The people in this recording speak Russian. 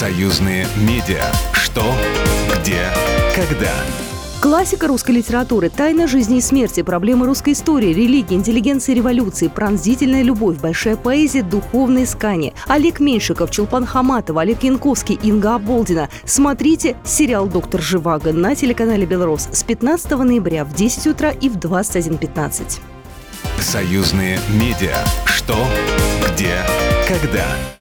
Союзные медиа. Что, где, когда. Классика русской литературы, тайна жизни и смерти, проблемы русской истории, религии, интеллигенции, революции, пронзительная любовь, большая поэзия, духовное искание. Олег Меньшиков, Чулпан Хаматова, Олег Янковский, Инга Оболдина. Смотрите сериал «Доктор Живаго» на телеканале «Белрос» с 15 ноября в 10 утра и в 21:15. Союзные медиа. Что, где, когда.